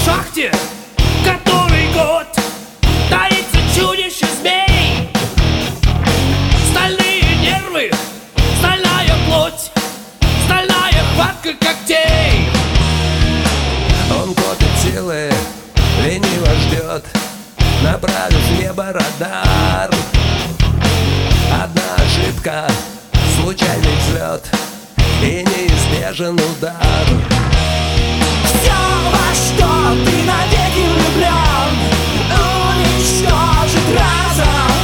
шахте который год таится чудище змей. Стальные нервы, стальная плоть, стальная хватка когтей. Он копит силы, лениво ждет, направив в небо радар. Одна ошибка, случайный взлет и неизбежен удар. Все, во что ты навеки влюблен, уничтожит разом.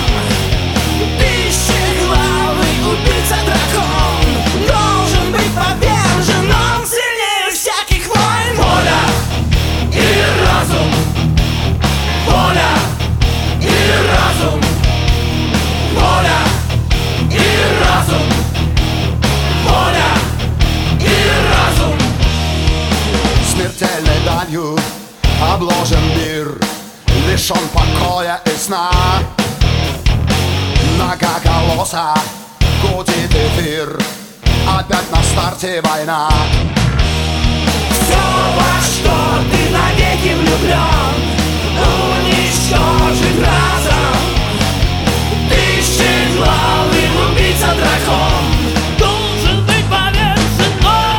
Тысячеглавый убийца-дракон должен быть повержен, он сильнее всяких войн. Воля и разум, воля и разум, воля и разум, воля и разум. Смертельной данью обложен мир, лишен покоя и сна. Многоголосо гудит эфир, опять на старте война. Все, во что ты навеки влюблен, уничтожит разом. Тысячеглавый убийца-дракон Должен быть повержен,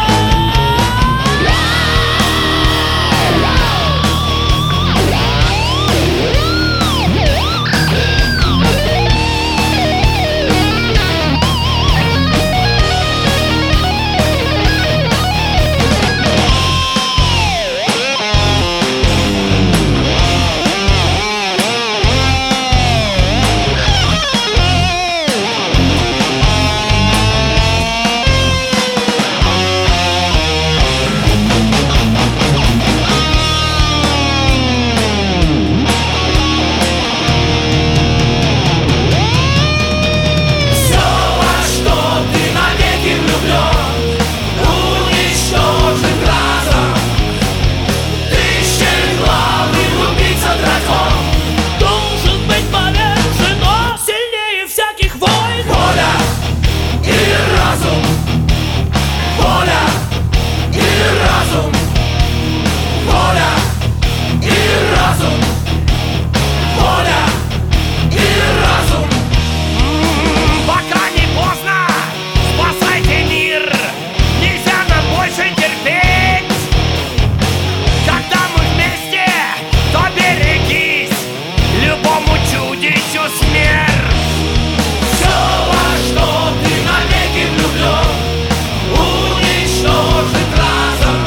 сильнее всяких войн. воля и разум, воля и разум, воля и разум, воля и разум. Пока не поздно, спасайте мир. Нельзя нам больше терпеть. Когда мы вместе, то берегись, любому чудищу смерть. Все, во что ты навеки влюблен, уничтожит разом.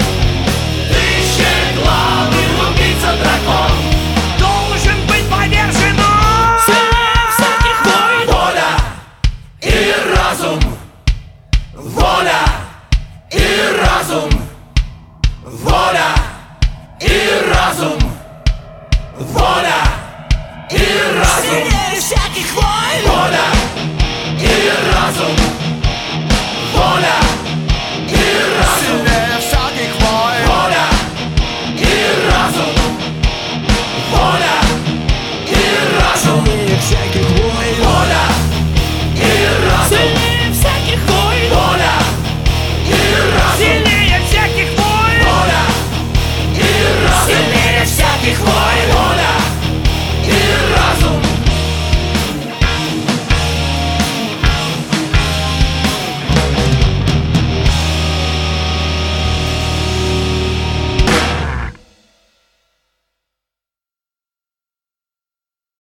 Тысячеглавый убийца-дракон Должен быть повержен, сильнее всяких войн. воля и разум, воля и разум, воля и разум, воля и разум. Сильнее всяких войн.